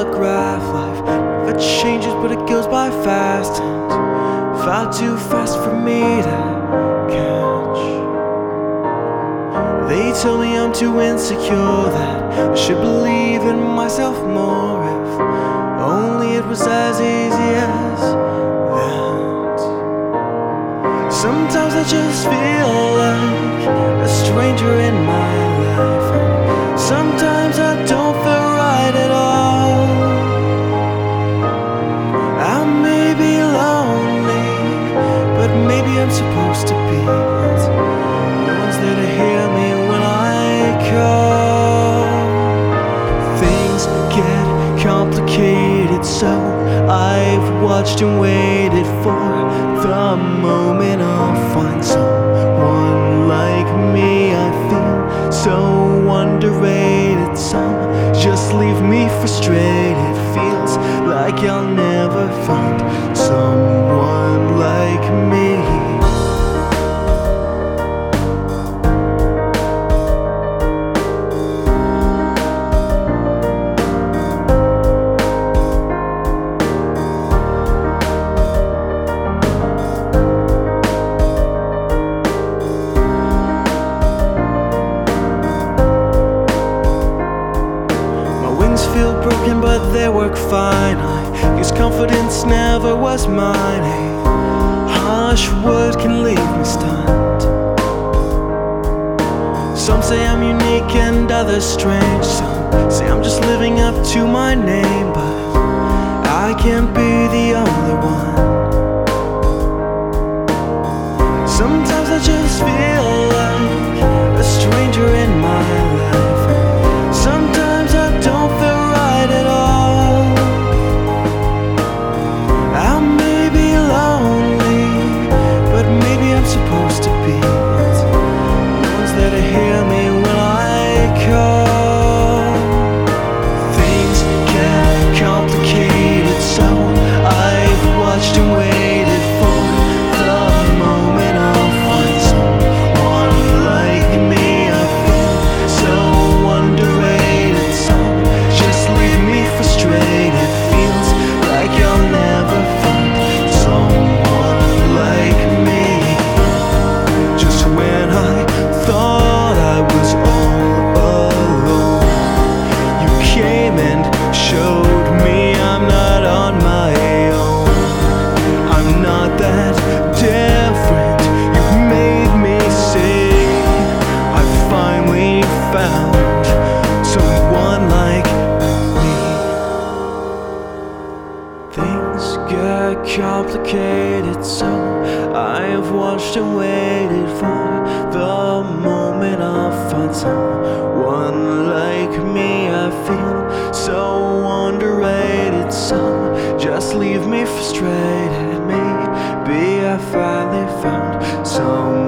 telegraph. Life never changes, but it goes by fast, and far too fast for me to catch. They tell me I'm too insecure, that I should believe in myself more. If only it was as easy as that. Sometimes I just feel like a stranger in my life, and sometimes I don't feel right at all. I may be lonely, but maybe I'm supposed to be, and no one's there to hear me when I call. Things get complicated, so I've watched and waited for the moment I'll find someone like me. I feel so underrated, some just leave me frustrated. Feels like I'll never find someone like me. Feel broken, but they work fine. I guess confidence never was mine. A harsh word can leave me stunned. Some say I'm unique and others strange. Some say I'm just living up to my name, but I can't be the only one. Sometimes I just feel like a stranger in my life. Sometimes I don't feel right at all. I may be lonely, but maybe I'm supposed to be. No one's there to hear me when I call. Things get complicated, so I've watched and waited for the moment I'll find someone like me. I feel so underrated, some just leave me frustrated. Feels like I'll never find someone like me. Just when I thought I was all alone, you came and showed me I'm not on my own. I'm not that different, you've made me see. I finally found someone like me. Things get complicated, so I've watched and waited for the moment I'll find someone like me. I feel so underrated, some just leave me frustrated. Maybe I finally found someone